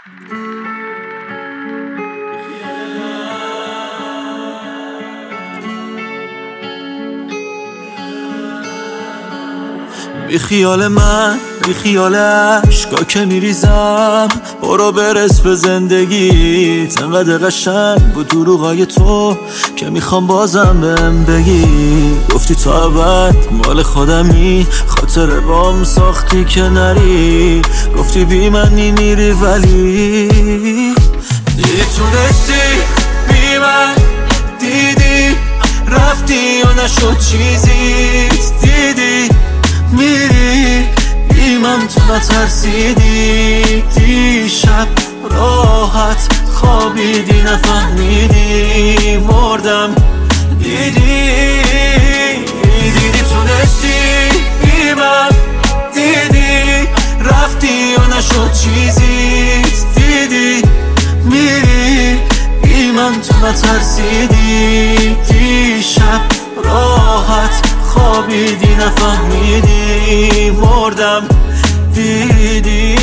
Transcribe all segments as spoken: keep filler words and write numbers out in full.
بی خیال من، بی خیال عشقا که میریزم، برو برس به زندگیت. انقدر قشنگ بود دروغای تو که میخوام بازم بهم بگی. گفتی تو ابد مال خودمی، خاطر بام ساختی که نری. گفتی بی من میمیری ولی دیدی تونستی بی من، دیدی رفتی و نشد چیزیت. دیدی میری بی من تو نترسیدی. دیشب راحت خوابیدی نفهمیدی مردم. دیدی دیدی تونستی بی من، دیدی رفتی و نشد چیزیت. دیدی میری بی من تو نترسیدی. دیشب راحت خوابیدی نفهمیدی مردم. دیدی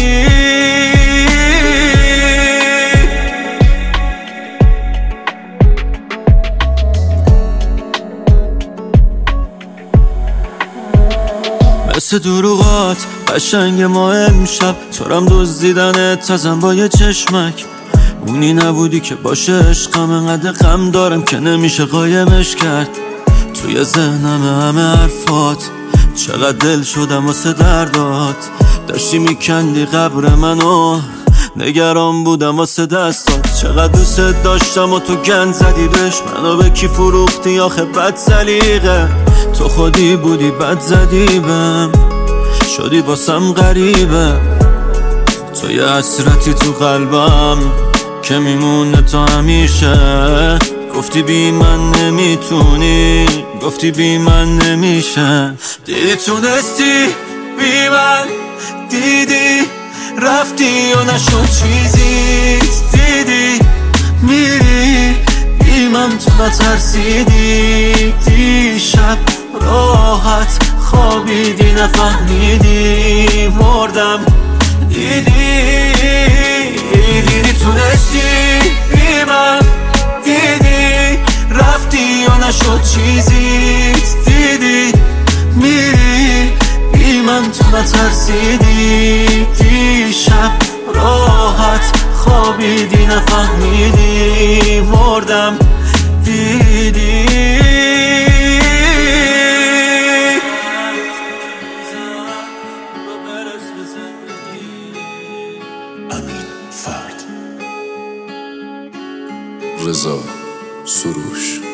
مثل دروغات قشنگ ما امشب، تورم دزدیدنت ازم با یه چشمک. اونی نبودی که باشه عشقم، انقدر غم دارم که نمیشه قایمش کرد. توی ذهنم همه حرفات، چقدر دل شدم واسه دردات. داشتی میکندی قبر منو، نگران بودم واسه دستات. چقدر دوست داشتم و تو گند زدی بهش. منو به کی فروختی آخه بد سلیقه. تو خودی بودی بد زدی بهم، شدی واسم غریبه. تو یه حسرتی تو قلبم که میمونه تا همیشه. گفتی بی من نمیتونی، گفتی بی من نمیشه. دیدی تونستی بی من، دیدی رفتی و نشد چیزیت. دیدی میری بی من تو نترسیدی. دیشب راحت خوابیدی نفهمیدی مردم. دیدی دیدی تونستی بی من، دیدی رفتی و نشد چیزیت. دیدی میری بی من تو نترسیدی. دیشب راحت خوابیدی نفهمیدی مردم. دیدی امین فرد، رضا سروش.